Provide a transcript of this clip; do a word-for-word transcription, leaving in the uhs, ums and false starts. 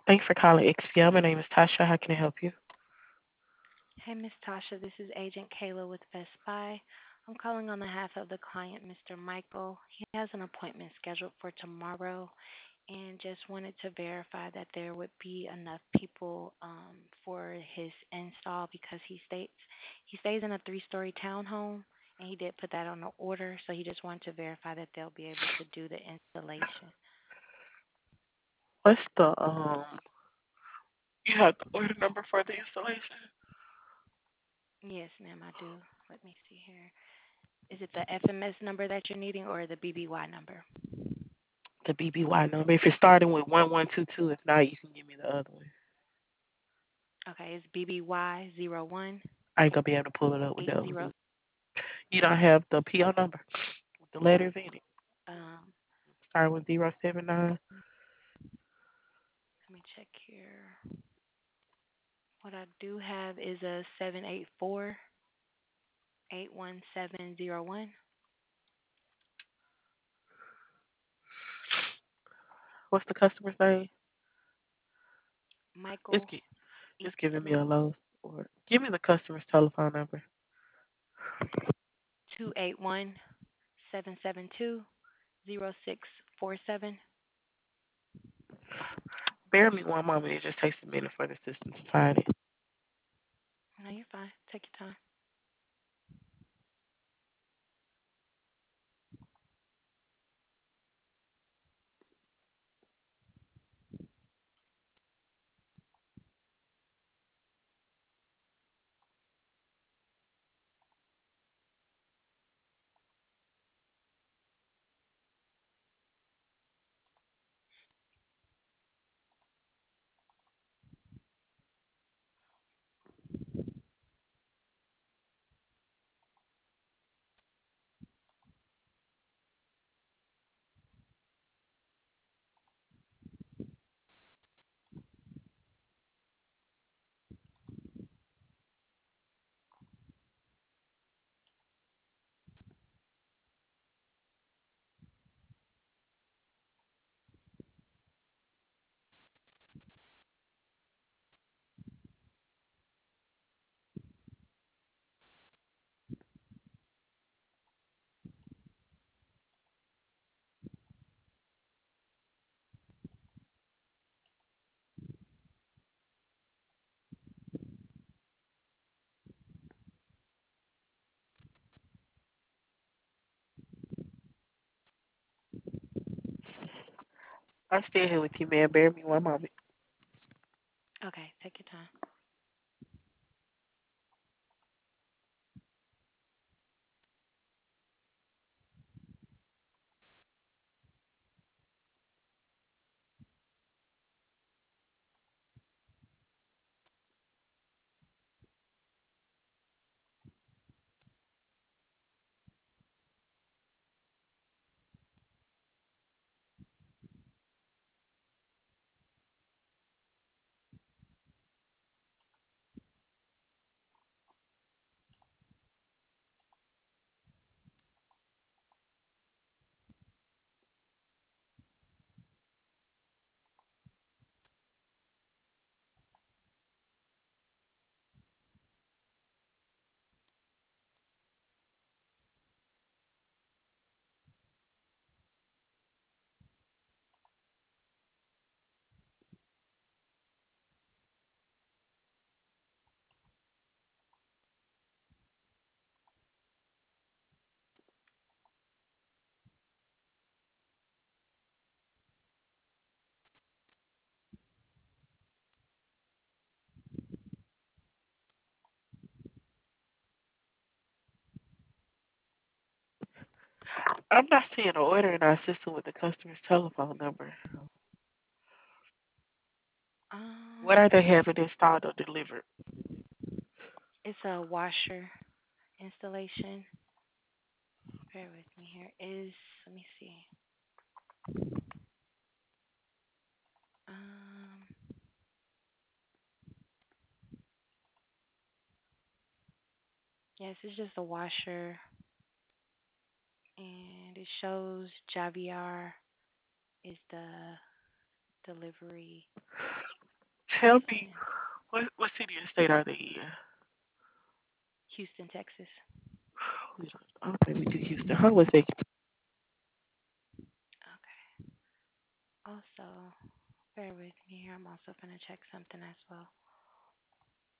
Thanks for calling X P L. My name is Tasha. How can I help you? Hey, Miss Tasha, this is Agent Kayla with Best Buy. I'm calling on behalf of the client, Mister Michael. He has an appointment scheduled for tomorrow and just wanted to verify that there would be enough people um, for his install because he states he stays in a three-story townhome and he did put that on the order, so he just wanted to verify that they'll be able to do the installation. What's the um? You have the order number for the installation? Yes, ma'am, I do. Let me see here. Is it the F M S number that you're needing or the B B Y number? The B B Y number. If it's starting with one one two two, if not, you can give me the other one. Okay, it's B B Y zero one I ain't gonna be able to pull it up with eight the other zero. one. You don't have the P O number with the letters in it. Um, Starting with zero seven nine. let me check here. What I do have is a seven eight four eight one seven zero one. What's the customer's name? It's Michael gi- it's giving me a Easterling. low order. Give me the customer's telephone number. Two eight one seven seven two zero six four seven. Bear me one moment. It just takes a minute for the system to find it. No, you're fine. Take your time. I'm still here with you, man. Bear me one moment. Okay, take your time. I'm not seeing an order in our system with the customer's telephone number. What Um, are they having installed or delivered? it's a washer installation. Bear with me here. Is let me see. Um, yes, it's just a washer, and it shows Javier is the delivery. Tell Yes, me, ma'am. what what city and state are they in? Houston, Texas. We don't- Okay, we do Houston. Hold on a second. Okay. Also, bear with me here. I'm also going to check something as well.